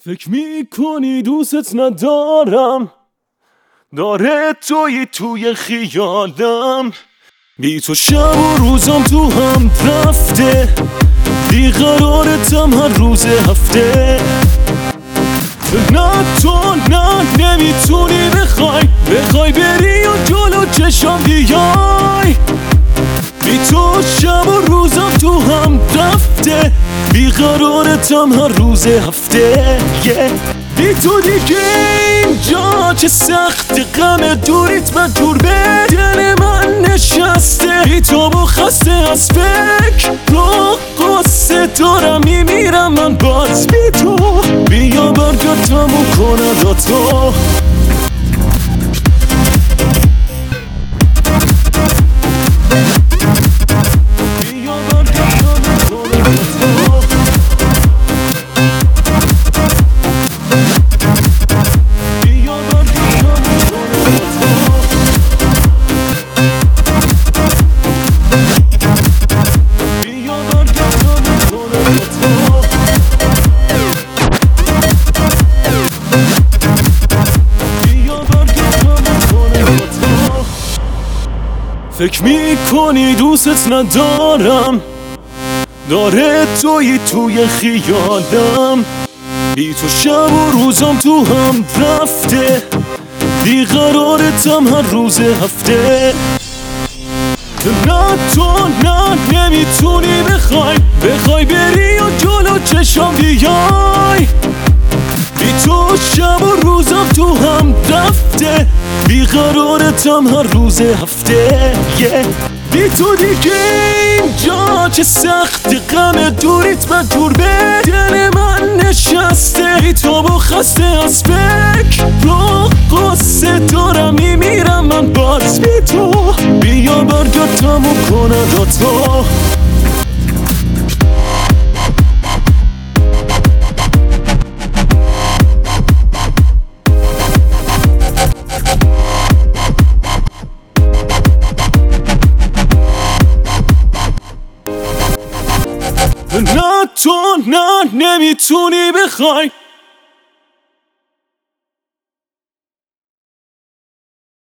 فکر میکنی دوست ندارم، داره توی خیالم. بی تو شب و روزم تو هم رفته، بیقرارتم هر روز هفته. نه تو نه نمیتونی بخوای بری و جلو چشم بیای. بی تو شب و روزم تو هم رفته، بیقرارتم هر روز هفته. بی تو دیگه اینجا چه سخت، غم دوریت مجبور به دل من نشسته. بی تو با خسته از فکر رو قصه دارم، میمیرم من باز بی تو. بیا برگردم و کنه دا تو. فکر میکنی دوست ندارم، داره توی خیالم. بی تو شب و روزم تو هم رفته، بیقرارتم هر روز هفته. نه تو نه نمیتونی بخوای بری و جلو چشم بیای. بی تو شب و روزم تو هم رفته، بیقرارتم هر روز هفته. بی تو دیگه اینجا چه سخت، غم دوریت مجبور به دل من نشسته. بی تو با خسته از فکر رو قصه دارم، میمیرم من باز بی تو. بیا برگردم و کنه دا تو. نه تو نه نمیتونی